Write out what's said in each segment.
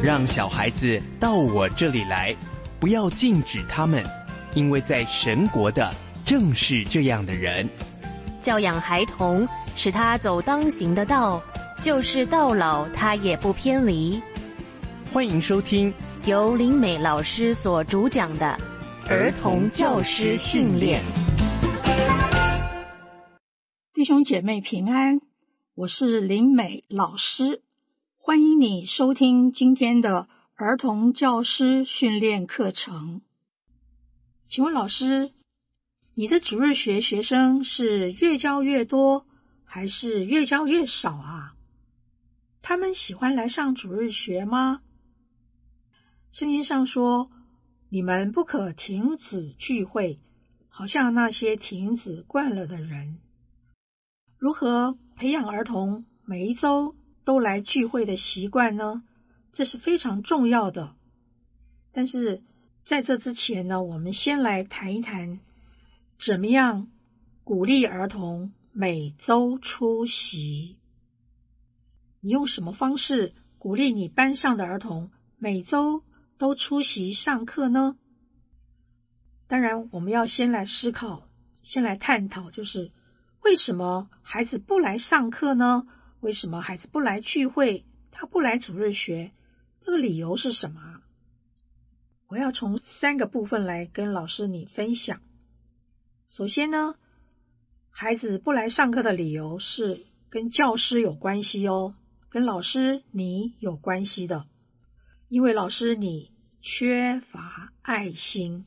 让小孩子到我这里来，不要禁止他们，因为在神国的正是这样的人。 教养孩童，使他走当行的道，就是到老他也不偏离。 欢迎收听由林美老师所主讲的儿童教师训练。 弟兄姐妹平安，我是林美老师，欢迎你收听今天的儿童教师训练课程。请问老师，你的主日学学生是越教越多，还是越教越少啊？他们喜欢来上主日学吗？圣经上说，你们不可停止聚会，好像那些停止惯了的人。如何培养儿童每一周都来聚会的习惯呢？这是非常重要的。但是在这之前呢，我们先来谈一谈怎么样鼓励儿童每周出席。你用什么方式鼓励你班上的儿童每周都出席上课呢？当然我们要先来思考，先来探讨，就是为什么孩子不来上课呢？为什么孩子不来聚会，他不来主日学？这个理由是什么？我要从3个部分来跟老师你分享。首先呢，孩子不来上课的理由是跟教师有关系哦，跟老师你有关系的。因为老师你缺乏爱心，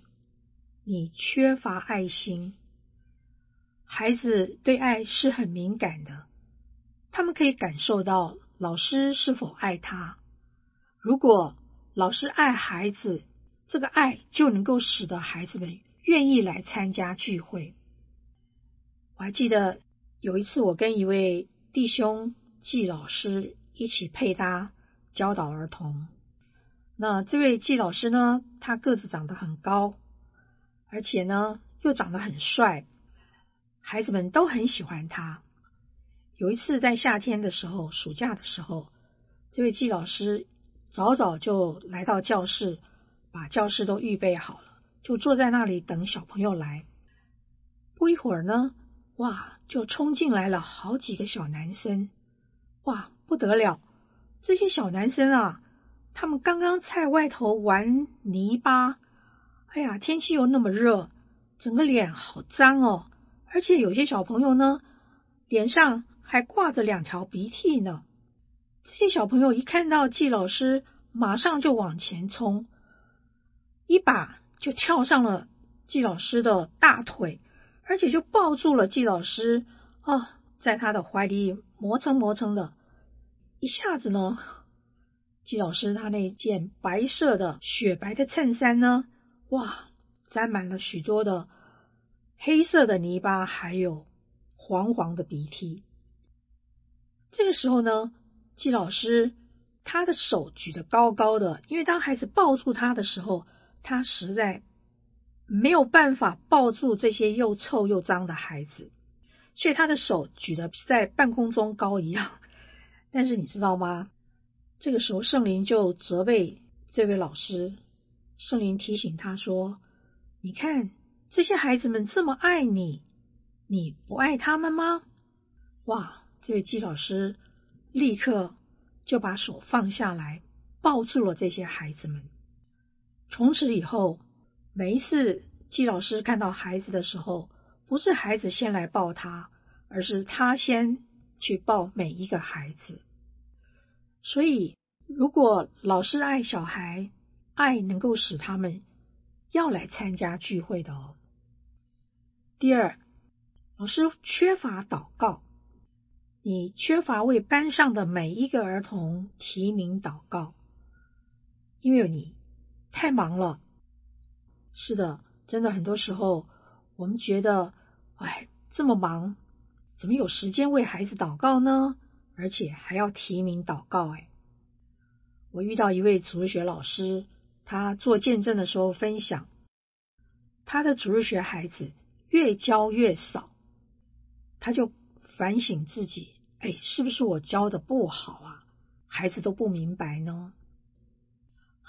孩子对爱是很敏感的，他们可以感受到老师是否爱他。如果老师爱孩子，这个爱就能够使得孩子们愿意来参加聚会。我还记得有一次我跟一位弟兄季老师一起配搭教导儿童。那这位季老师呢，他个子长得很高，而且呢又长得很帅，孩子们都很喜欢他。有一次在夏天的时候，暑假的时候，这位季老师早早就来到教室，把教室都预备好了，就坐在那里等小朋友来。不一会儿呢，哇，就冲进来了好几个小男生。哇，不得了，这些小男生啊，他们刚刚在外头玩泥巴，哎呀，天气又那么热，整个脸好脏哦，而且有些小朋友呢，脸上还挂着2条鼻涕呢。这些小朋友一看到季老师，马上就往前冲，一把就跳上了季老师的大腿，而且就抱住了季老师，在他的怀里磨蹭的。一下子呢，季老师他那件白色的雪白的衬衫呢，哇，沾满了许多的黑色的泥巴，还有黄黄的鼻涕。这个时候呢，季老师他的手举得高高的，因为当孩子抱住他的时候，他实在没有办法抱住这些又臭又脏的孩子，所以他的手举得在半空中高一样。但是你知道吗？这个时候圣灵就责备这位老师，圣灵提醒他说，你看这些孩子们这么爱你，你不爱他们吗？哇，这位季老师立刻就把手放下来，抱住了这些孩子们。从此以后，每一次季老师看到孩子的时候，不是孩子先来抱他，而是他先去抱每一个孩子。所以如果老师爱小孩，爱能够使他们要来参加聚会的哦。第二，老师缺乏祷告，你缺乏为班上的每一个儿童提名祷告，因为你太忙了。是的，真的很多时候我们觉得，这么忙，怎么有时间为孩子祷告呢？而且还要提名祷告。我遇到一位主日学老师，他做见证的时候分享，他的主日学孩子越教越少，他就反省自己，是不是我教的不好啊？孩子都不明白呢？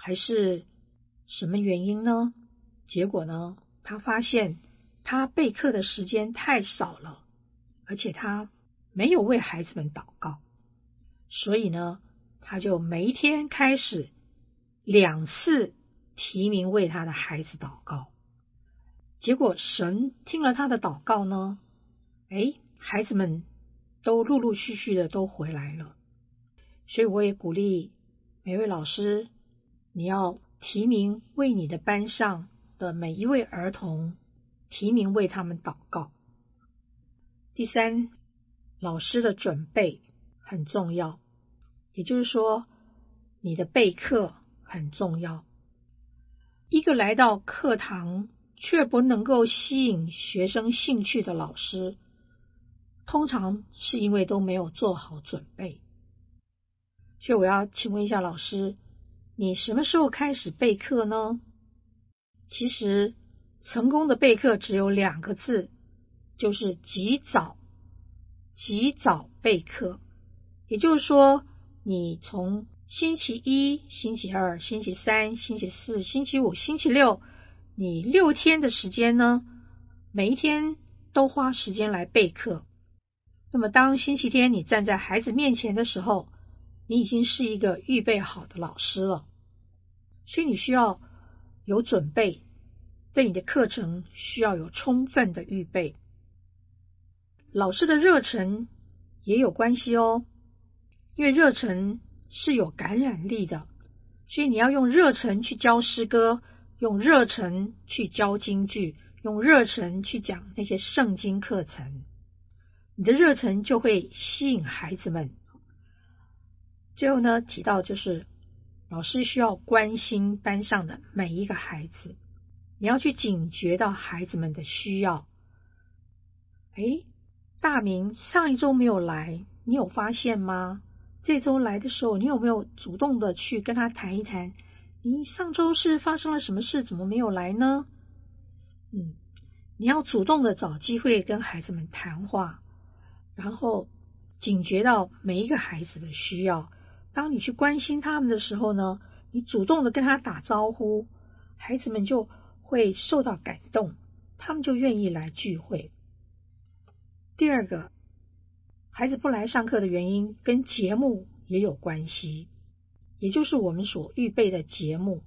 还是什么原因呢？结果呢，他发现他备课的时间太少了，而且他没有为孩子们祷告，所以呢，他就每一天开始2次提名为他的孩子祷告。结果神听了他的祷告呢，孩子们都陆陆续续的都回来了。所以我也鼓励每位老师，你要提名为你的班上的每一位儿童，提名为他们祷告。第三，老师的准备很重要，也就是说，你的备课很重要。一个来到课堂却不能够吸引学生兴趣的老师，通常是因为都没有做好准备。所以我要请问一下老师，你什么时候开始备课呢？其实成功的备课只有2个字，就是及早。及早备课，也就是说，你从星期1、星期2、星期3、星期4、星期5、星期6，你6天的时间呢，每一天都花时间来备课。那么当星期天你站在孩子面前的时候，你已经是一个预备好的老师了。所以你需要有准备，对你的课程需要有充分的预备。老师的热忱也有关系哦，因为热忱是有感染力的，所以你要用热忱去教诗歌，用热忱去教京剧，用热忱去讲那些圣经课程，你的热忱就会吸引孩子们。最后呢，提到就是老师需要关心班上的每一个孩子，你要去警觉到孩子们的需要。大明上一周没有来，你有发现吗？这周来的时候，你有没有主动的去跟他谈一谈，你上周是发生了什么事，怎么没有来呢？你要主动的找机会跟孩子们谈话，然后警觉到每一个孩子的需要。当你去关心他们的时候呢，你主动的跟他打招呼，孩子们就会受到感动，他们就愿意来聚会。第二个，孩子不来上课的原因跟节目也有关系，也就是我们所预备的节目。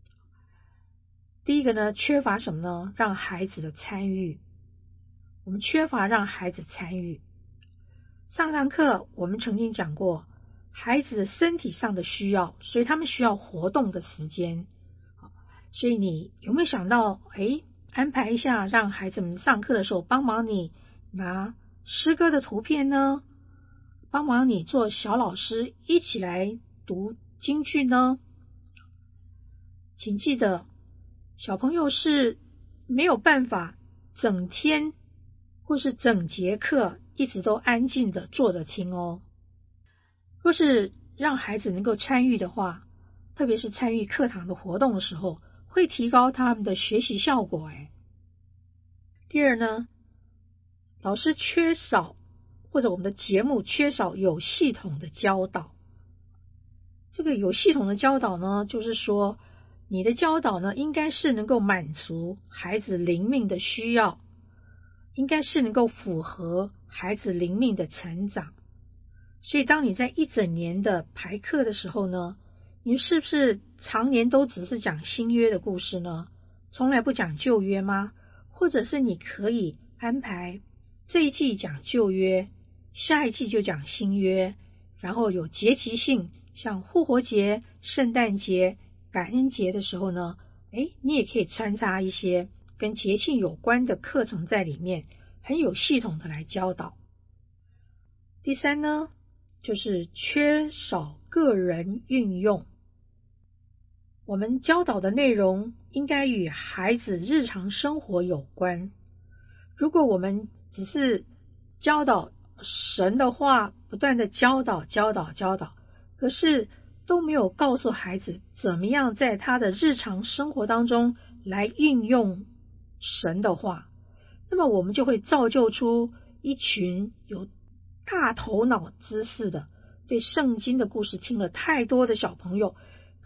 第一个呢，缺乏什么呢？让孩子的参与。我们缺乏让孩子参与。上堂课我们曾经讲过，孩子的身体上的需要，所以他们需要活动的时间。所以你有没有想到，安排一下让孩子们上课的时候帮忙你拿诗歌的图片呢？帮忙你做小老师一起来读京剧呢？请记得，小朋友是没有办法整天或是整节课一直都安静的坐着听哦。若是让孩子能够参与的话，特别是参与课堂的活动的时候，会提高他们的学习效果。第二呢，老师缺少，或者我们的节目缺少有系统的教导。这个有系统的教导呢，就是说你的教导呢，应该是能够满足孩子灵命的需要，应该是能够符合孩子灵命的成长。所以当你在一整年的排课的时候呢，你是不是常年都只是讲新约的故事呢？从来不讲旧约吗？或者是你可以安排这一季讲旧约，下一季就讲新约，然后有节期性，像复活节、圣诞节、感恩节的时候呢，你也可以穿插一些跟节庆有关的课程在里面，很有系统的来教导。第三呢，就是缺少个人运用。我们教导的内容应该与孩子日常生活有关。如果我们只是教导神的话，不断的教导，可是都没有告诉孩子怎么样在他的日常生活当中来运用神的话，那么我们就会造就出一群有大头脑知识的，对圣经的故事听了太多的小朋友，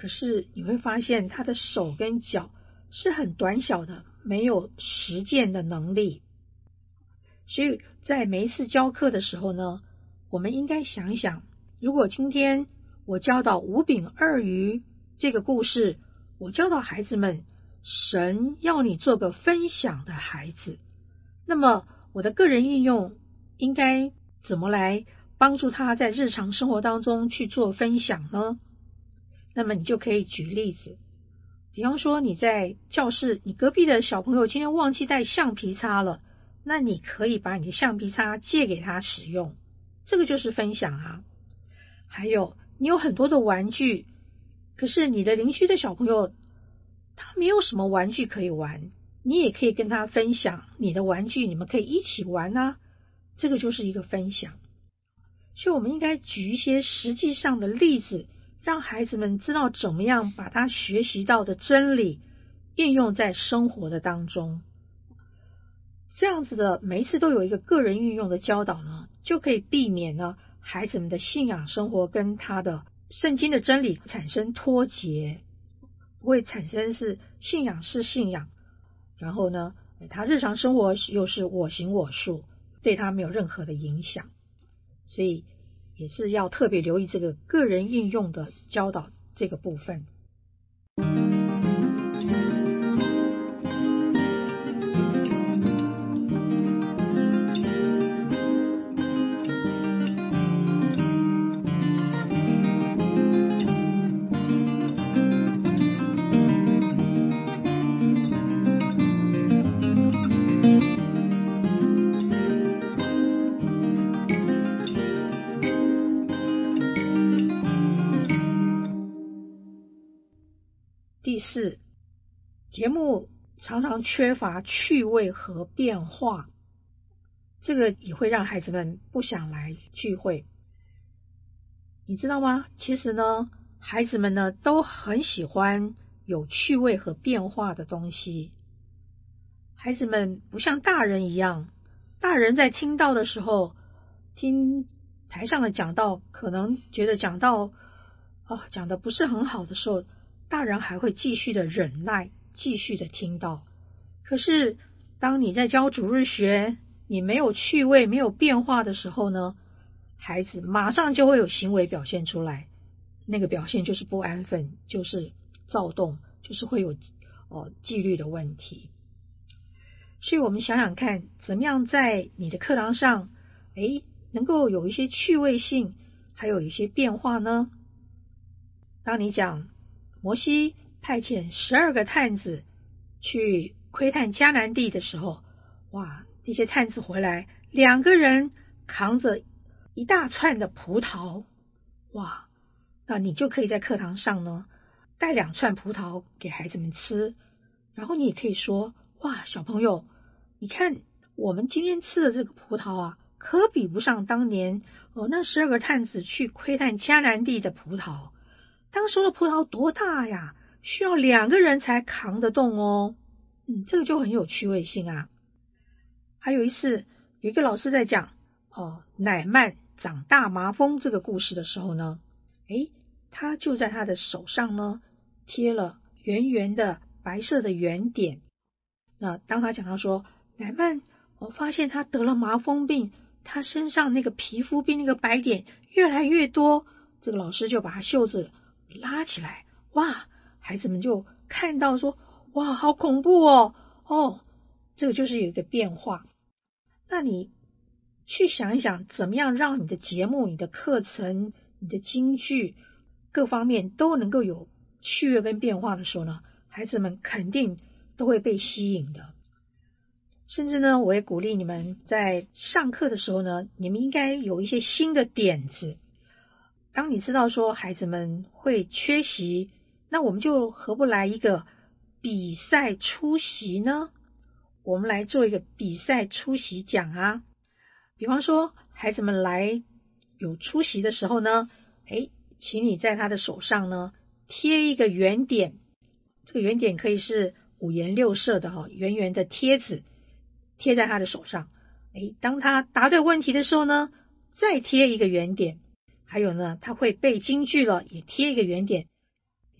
可是你会发现他的手跟脚是很短小的，没有实践的能力。所以在每一次教课的时候呢，我们应该想一想，如果今天我教导五饼二鱼这个故事，我教导孩子们，神要你做个分享的孩子，那么我的个人运用应该怎么来帮助他在日常生活当中去做分享呢？那么你就可以举例子，比方说你在教室，你隔壁的小朋友今天忘记带橡皮擦了，那你可以把你的橡皮擦借给他使用，这个就是分享啊。还有你有很多的玩具，可是你的邻居的小朋友他没有什么玩具可以玩，你也可以跟他分享你的玩具，你们可以一起玩啊，这个就是一个分享。所以我们应该举一些实际上的例子，让孩子们知道怎么样把他学习到的真理运用在生活的当中。这样子的每一次都有一个个人运用的教导呢，就可以避免呢孩子们的信仰生活跟他的圣经的真理产生脱节，不会产生是信仰是信仰，然后呢他日常生活又是我行我素，对他没有任何的影响。所以也是要特别留意这个个人运用的教导这个部分。第四，节目常常缺乏趣味和变化，这个也会让孩子们不想来聚会。你知道吗？其实呢，孩子们呢都很喜欢有趣味和变化的东西。孩子们不像大人一样，大人在听到的时候，听台上的讲道，可能觉得讲道讲的不是很好的时候，大人还会继续的忍耐，继续的听到。可是当你在教主日学，你没有趣味没有变化的时候呢，孩子马上就会有行为表现出来，那个表现就是不安分，就是躁动，就是会有纪律的问题。所以我们想想看，怎么样在你的课堂上能够有一些趣味性，还有一些变化呢？当你讲摩西派遣12个探子去窥探迦南地的时候，哇，那些探子回来，2个人扛着一大串的葡萄，哇，那你就可以在课堂上呢带2串葡萄给孩子们吃，然后你也可以说，哇，小朋友，你看我们今天吃的这个葡萄啊，可比不上当年那12个探子去窥探迦南地的葡萄。当时的葡萄多大呀，需要2个人才扛得动哦。这个就很有趣味性啊。还有一次，有一个老师在讲乃曼长大麻风这个故事的时候呢，他就在他的手上呢贴了圆圆的白色的圆点。那当他讲到说，乃曼我发现他得了麻风病，他身上那个皮肤病那个白点越来越多，这个老师就把他袖子拉起来，哇，孩子们就看到说，哇，好恐怖哦，这个就是有一个变化。那你去想一想，怎么样让你的节目、你的课程、你的金句各方面都能够有趣味跟变化的时候呢，孩子们肯定都会被吸引的。甚至呢，我也鼓励你们在上课的时候呢，你们应该有一些新的点子。当你知道说孩子们会缺席，那我们就何不来一个比赛出席呢？我们来做一个比赛出席奖啊。比方说孩子们来有出席的时候呢，请你在他的手上呢贴一个圆点，这个圆点可以是5颜6色的圆圆的贴纸，贴在他的手上。当他答对问题的时候呢，再贴一个圆点。还有呢，他会背金句了，也贴一个圆点。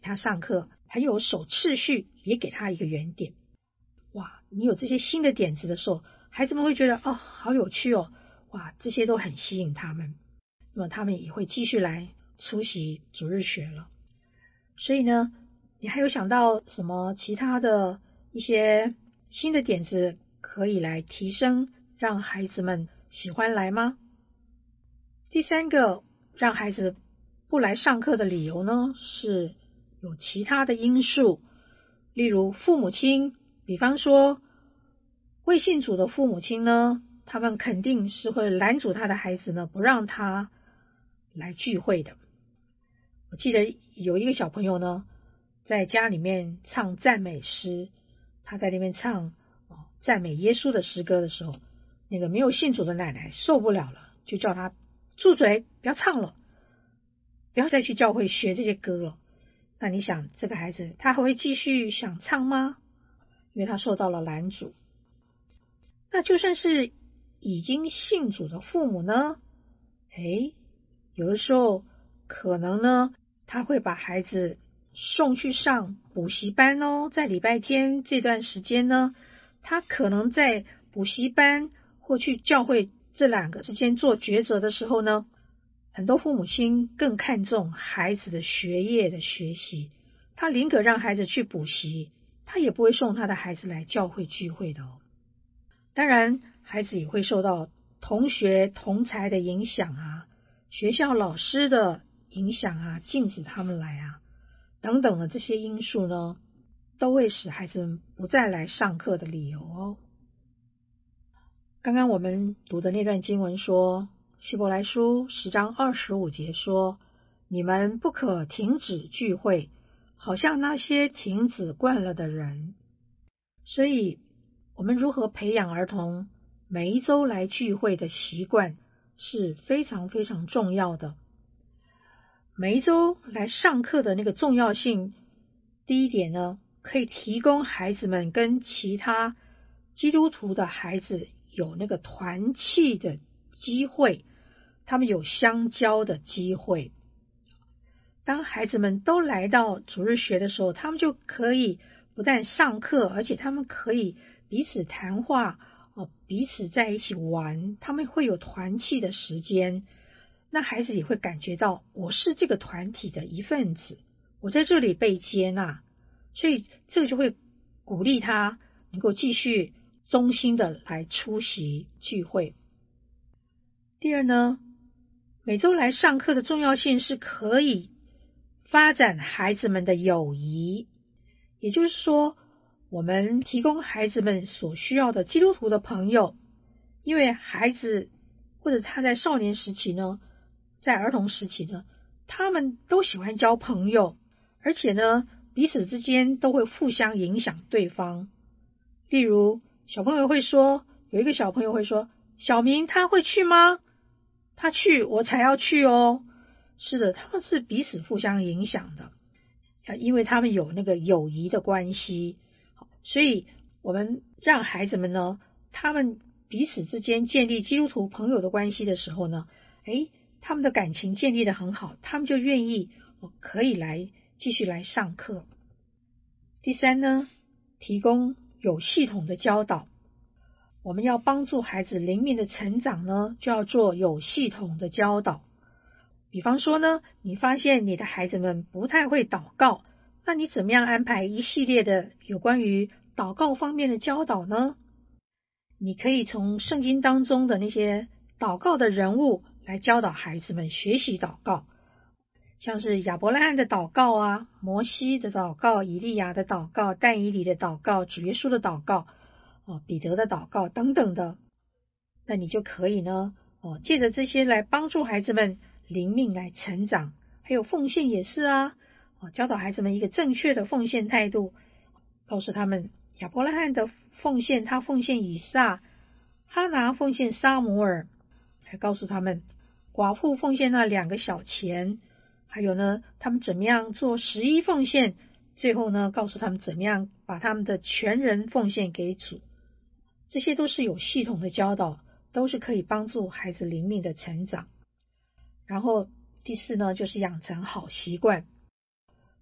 他上课，很有守秩序，也给他一个原点。哇，你有这些新的点子的时候，孩子们会觉得哦，好有趣哦，哇，这些都很吸引他们，那么他们也会继续来出席主日学了。所以呢，你还有想到什么其他的一些新的点子可以来提升，让孩子们喜欢来吗？第三个让孩子不来上课的理由呢，是有其他的因素，例如父母亲，比方说未信主的父母亲呢，他们肯定是会拦阻他的孩子呢，不让他来聚会的。我记得有一个小朋友呢，在家里面唱赞美诗，他在那边唱赞美耶稣的诗歌的时候，那个没有信主的奶奶受不了了，就叫他住嘴，不要唱了，不要再去教会学这些歌了。那你想这个孩子他还会继续想唱吗？因为他受到了拦阻。那就算是已经信主的父母呢，有的时候可能呢，他会把孩子送去上补习班哦，在礼拜天这段时间呢，他可能在补习班或去教会这两个之间做抉择的时候呢，很多父母亲更看重孩子的学业的学习，他宁可让孩子去补习，他也不会送他的孩子来教会聚会的哦。当然孩子也会受到同学同侪的影响啊，学校老师的影响啊，禁止他们来啊，等等的这些因素呢，都会使孩子们不再来上课的理由哦。刚刚我们读的那段经文说，希伯来书10章25节说，你们不可停止聚会，好像那些停止惯了的人。所以我们如何培养儿童每一周来聚会的习惯是非常非常重要的。每一周来上课的那个重要性，第一点呢，可以提供孩子们跟其他基督徒的孩子有那个团契的机会，他们有相交的机会。当孩子们都来到主日学的时候，他们就可以不但上课，而且他们可以彼此谈话，彼此在一起玩，他们会有团契的时间。那孩子也会感觉到我是这个团体的一份子，我在这里被接纳，所以这个就会鼓励他能够继续忠心的来出席聚会。第二呢，每周来上课的重要性是可以发展孩子们的友谊，也就是说，我们提供孩子们所需要的基督徒的朋友，因为孩子或者他在少年时期呢，在儿童时期呢，他们都喜欢交朋友，而且呢，彼此之间都会互相影响对方。例如，小朋友会说，有一个小朋友会说，小明他会去吗？他去，我才要去哦。是的，他们是彼此互相影响的，因为他们有那个友谊的关系。所以我们让孩子们呢，他们彼此之间建立基督徒朋友的关系的时候呢，他们的感情建立得很好，他们就愿意可以来继续来上课。第三呢，提供有系统的教导。我们要帮助孩子灵命的成长呢，就要做有系统的教导。比方说呢，你发现你的孩子们不太会祷告，那你怎么样安排一系列的有关于祷告方面的教导呢？你可以从圣经当中的那些祷告的人物来教导孩子们学习祷告，像是亚伯拉罕的祷告啊，摩西的祷告，以利亚的祷告，但以理的祷告，主耶稣的祷告，彼得的祷告等等的。那你就可以呢，借着这些来帮助孩子们灵命来成长。还有奉献也是啊，教导孩子们一个正确的奉献态度，告诉他们亚伯拉罕的奉献，他奉献以撒，哈拿奉献撒母耳，还告诉他们寡妇奉献那2个小钱，还有呢，他们怎么样做11奉献，最后呢，告诉他们怎么样把他们的全人奉献给主。这些都是有系统的教导，都是可以帮助孩子灵命的成长。然后第4呢，就是养成好习惯。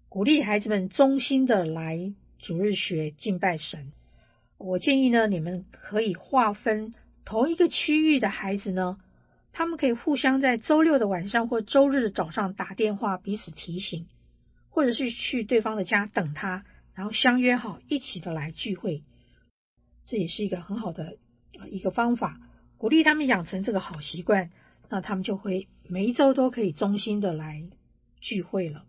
鼓励孩子们忠心的来主日学敬拜神。我建议呢，你们可以划分同一个区域的孩子呢，他们可以互相在周六的晚上或周日的早上打电话彼此提醒，或者是去对方的家等他，然后相约好一起的来聚会。这也是一个很好的一个方法，鼓励他们养成这个好习惯，那他们就会每一周都可以忠心的来聚会了。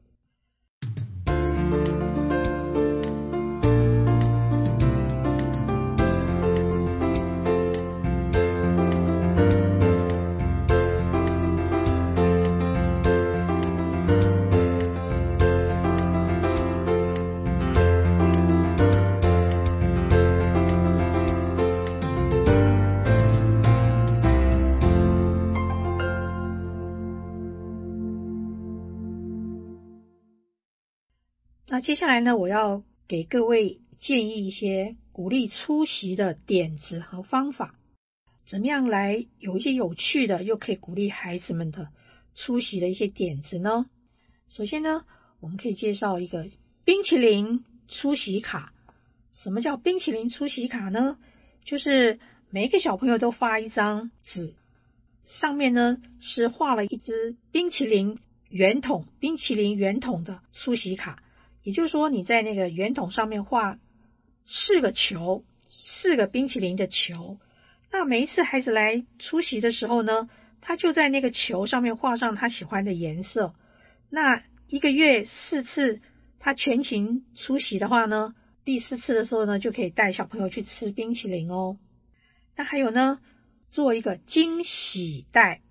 那接下来呢，我要给各位建议一些鼓励出席的点子和方法，怎么样来有一些有趣的又可以鼓励孩子们的出席的一些点子呢？首先呢，我们可以介绍一个冰淇淋出席卡。什么叫冰淇淋出席卡呢？就是每一个小朋友都发一张纸，上面呢是画了一只冰淇淋圆筒的出席卡。也就是说，你在那个圆筒上面画4个球，4个冰淇淋的球。那每一次孩子来出席的时候呢，他就在那个球上面画上他喜欢的颜色。那1个月4次，他全勤出席的话呢，第4次的时候呢，就可以带小朋友去吃冰淇淋哦。那还有呢，做一个惊喜袋，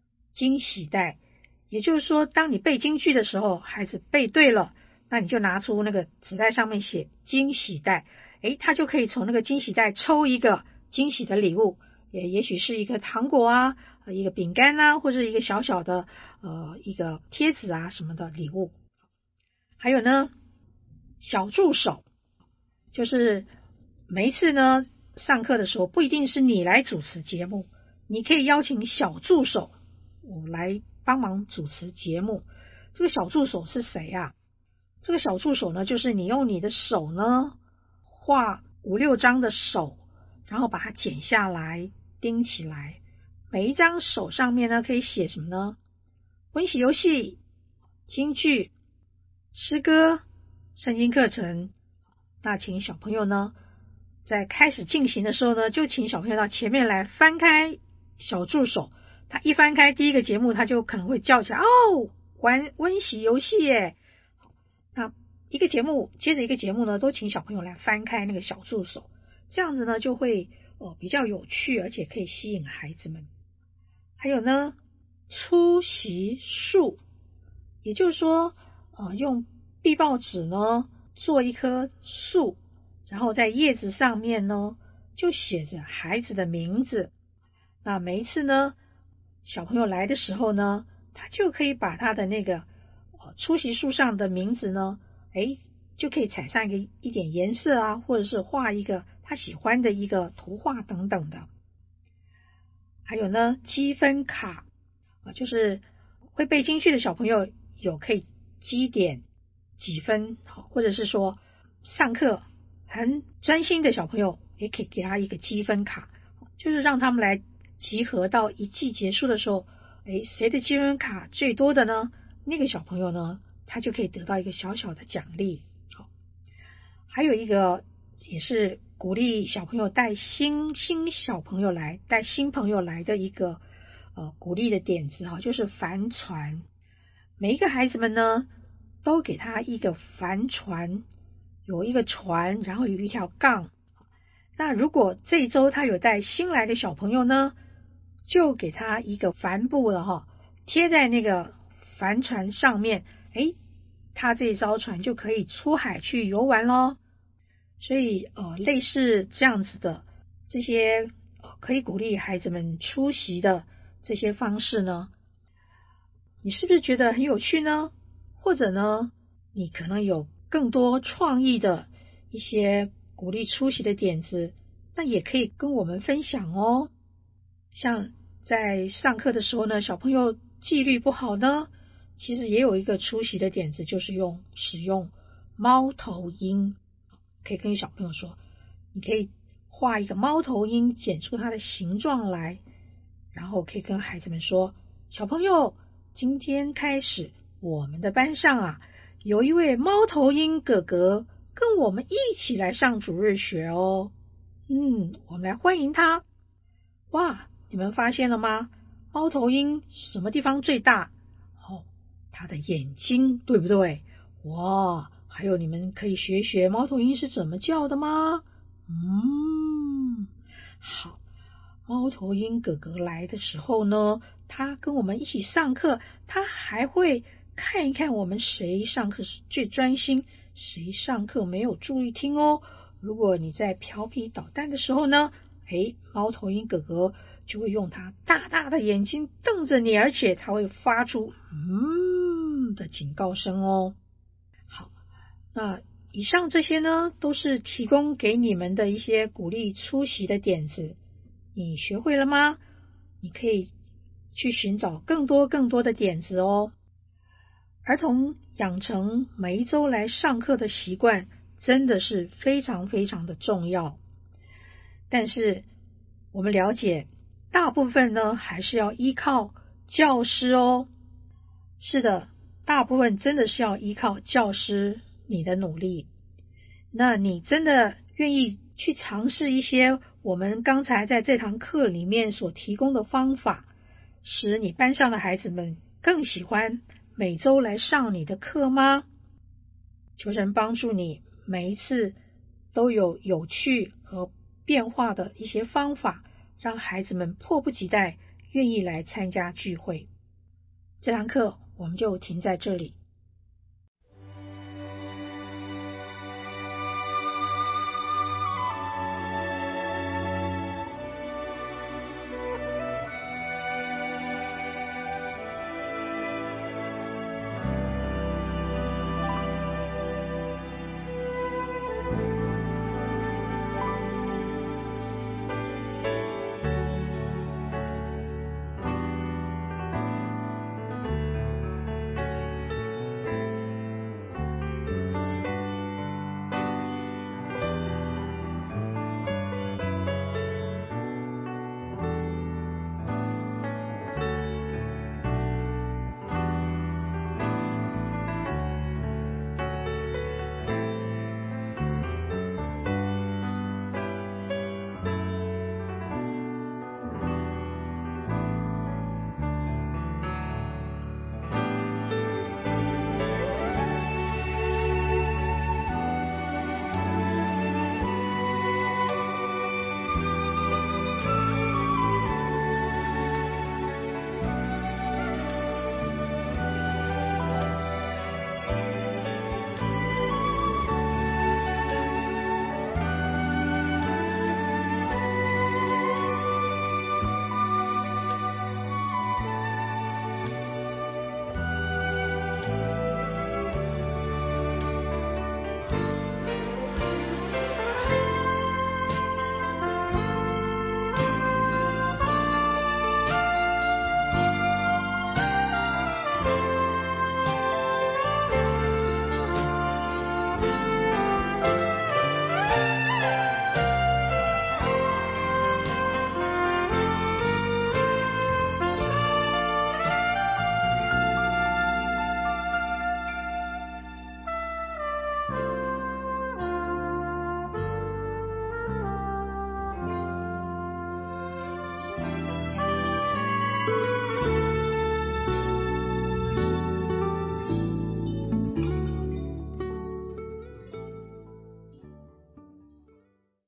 也就是说，当你背京剧的时候，孩子背对了，那你就拿出那个纸袋上面写惊喜袋，他就可以从那个惊喜袋抽一个惊喜的礼物，也许是一个糖果啊，一个饼干啊，或者一个小小的一个贴纸啊什么的礼物。还有呢，小助手，就是每一次呢上课的时候，不一定是你来主持节目，你可以邀请小助手来帮忙主持节目。这个小助手是谁啊？这个小助手呢，就是你用你的手呢画5、6张的手，然后把它剪下来钉起来。每一张手上面呢可以写什么呢？温习游戏、京剧、诗歌、圣经课程。那请小朋友呢在开始进行的时候呢，就请小朋友到前面来翻开小助手。他一翻开第一个节目，他就可能会叫起来，玩温习游戏耶。那一个节目接着一个节目呢，都请小朋友来翻开那个小助手，这样子呢就会比较有趣，而且可以吸引孩子们。还有呢，出席树，也就是说用壁报纸呢做一棵树，然后在叶子上面呢就写着孩子的名字。那每一次呢小朋友来的时候呢，他就可以把他的那个出席树上的名字呢，就可以彩上一点颜色啊，或者是画一个他喜欢的一个图画等等的。还有呢，积分卡就是会背京剧的小朋友有可以积点几分，或者是说上课很专心的小朋友也可以给他一个积分卡，就是让他们来集合到一季结束的时候，谁的积分卡最多的呢？那个小朋友呢，他就可以得到一个小小的奖励。还有一个也是鼓励小朋友带新朋友来的一个鼓励的点子就是帆船。每一个孩子们呢，都给他一个帆船，有一个船，然后有一条杠。那如果这一周他有带新来的小朋友呢，就给他一个帆布了贴在那个帆船上面，他这一艘船就可以出海去游玩咯。所以类似这样子的这些可以鼓励孩子们出席的这些方式呢，你是不是觉得很有趣呢？或者呢，你可能有更多创意的一些鼓励出席的点子，那也可以跟我们分享哦。像在上课的时候呢，小朋友纪律不好呢， 其实也有一个出席的点子，就是使用猫头鹰。可以跟小朋友说，你可以画一个猫头鹰，剪出它的形状来，然后可以跟孩子们说，小朋友，今天开始我们的班上啊，有一位猫头鹰哥哥跟我们一起来上主日学哦。我们来欢迎他。哇，你们发现了吗？猫头鹰什么地方最大？它的眼睛，对不对？哇，还有你们可以学学猫头鹰是怎么叫的吗？好，猫头鹰哥哥来的时候呢，他跟我们一起上课，他还会看一看我们谁上课是最专心，谁上课没有注意听哦。如果你在调皮捣蛋的时候呢，猫头鹰哥哥就会用他大大的眼睛瞪着你，而且他会发出的警告声哦。好，那以上这些呢，都是提供给你们的一些鼓励出席的点子，你学会了吗？你可以去寻找更多的点子哦。儿童养成每一周来上课的习惯，真的是非常非常的重要。但是我们了解，大部分呢还是要依靠教师哦。是的，大部分真的是要依靠教师你的努力。那你真的愿意去尝试一些我们刚才在这堂课里面所提供的方法，使你班上的孩子们更喜欢每周来上你的课吗？求神帮助你每一次都有有趣和变化的一些方法，让孩子们迫不及待愿意来参加聚会。这堂课我们就停在这里。